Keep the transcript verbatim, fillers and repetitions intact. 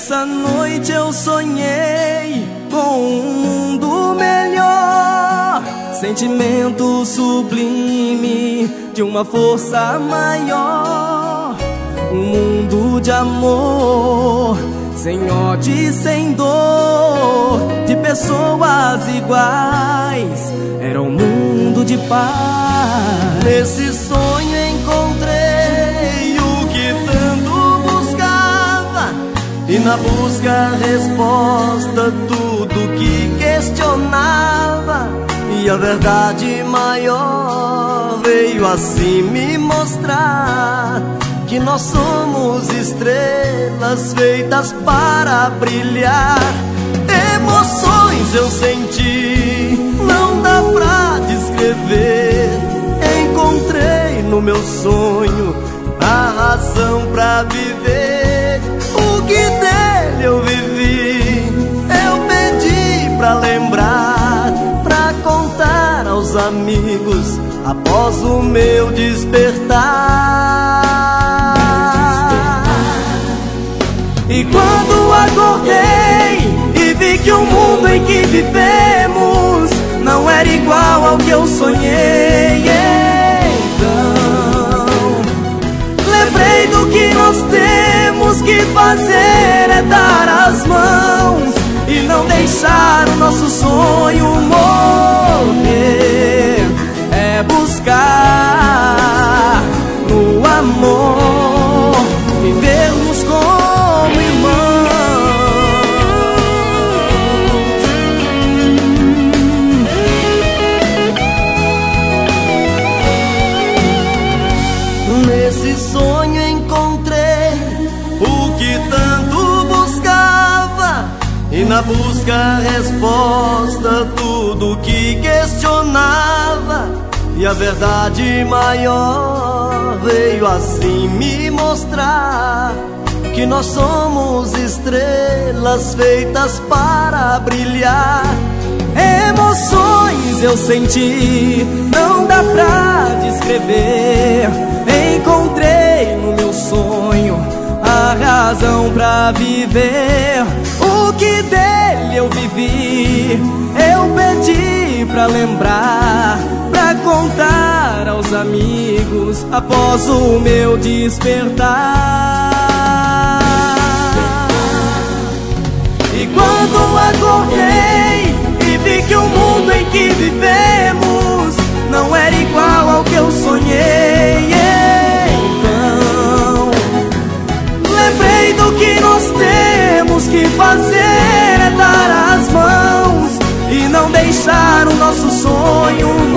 Essa noite eu sonhei com um mundo melhor, sentimento sublime de uma força maior. Um mundo de amor, sem ódio e sem dor, de pessoas iguais, era um mundo de paz. Nesse sonho encontrei o que tanto buscava, e na busca resposta tudo que questionava. E a verdade maior veio assim me mostrar que nós somos estrelas feitas para brilhar. Emoções eu senti, não dá pra descrever. Encontrei no meu sonho a razão pra viver. O que dele eu vivi, eu pedi pra lembrar, pra contar aos amigos após o meu despertar. E quando acordei e vi que o mundo em que vivemos não era igual ao que eu sonhei, então lembrei do que nós temos que fazer, é dar as mãos e não deixar o nosso sonho morrer. É buscar no amor, vivermos como irmãos. Nesse sonho encontrei o que tanto buscava, e na busca resposta tudo que questionava. E a verdade maior veio assim me mostrar que nós somos estrelas feitas para brilhar. Emoções eu senti, não dá pra descrever. Encontrei no meu sonho a razão pra viver. O que dele eu vivi, eu pedi pra lembrar, pra contar aos amigos após o meu despertar. E quando acordei e vi que o mundo em que vivemos não era igual ao que eu sonhei, então lembrei do que nós temos que fazer, é dar as mãos e não deixar o nosso sonho